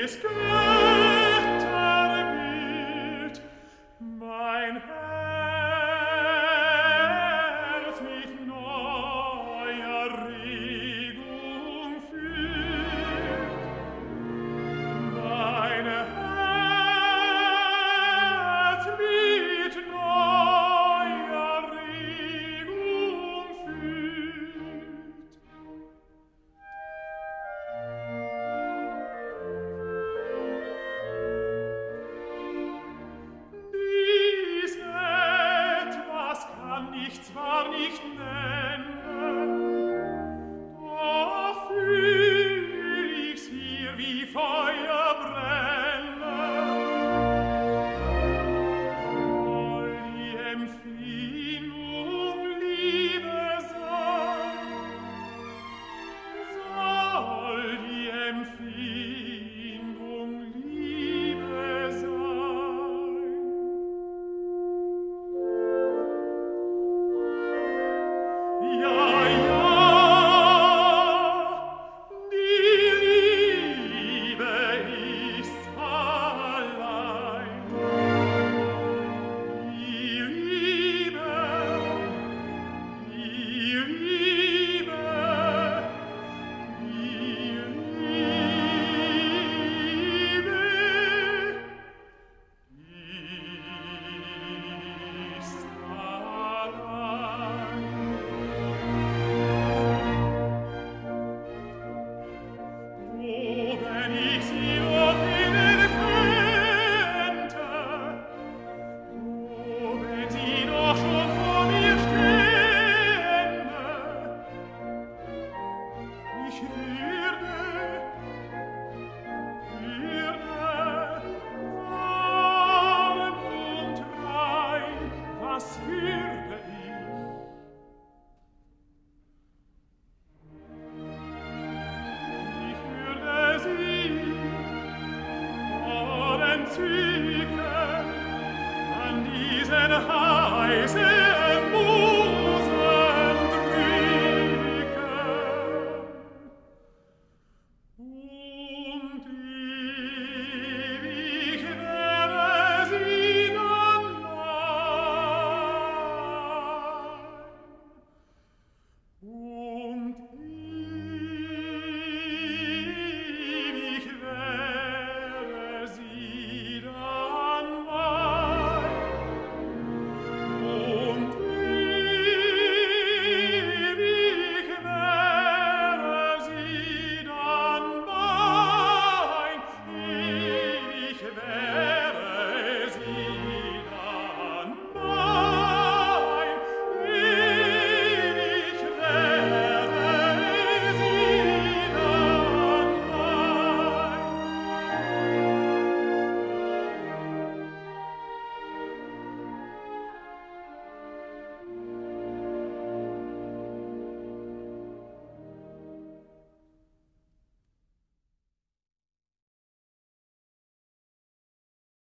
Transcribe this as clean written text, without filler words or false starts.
Götterbild, mein Herz mit neuer Regung füllt. Mein Herz mit neuer Regung füllt. Dies etwas kann ich zwar nicht nennen, doch fühl ich's hier wie Feuer brennen. Soll die Empfindung Liebe sein, soll die Empfindung Liebe sein. Ja, ja, die Liebe ist's allein. Die Liebe, die Liebe, die Liebe ist allein. Wenn ich sie nur finden könnte, wenn sie doch schon vor mir stände, ich würde warm und rein, was würde ich? Ich würde sie vor Entzücken an diesen heißen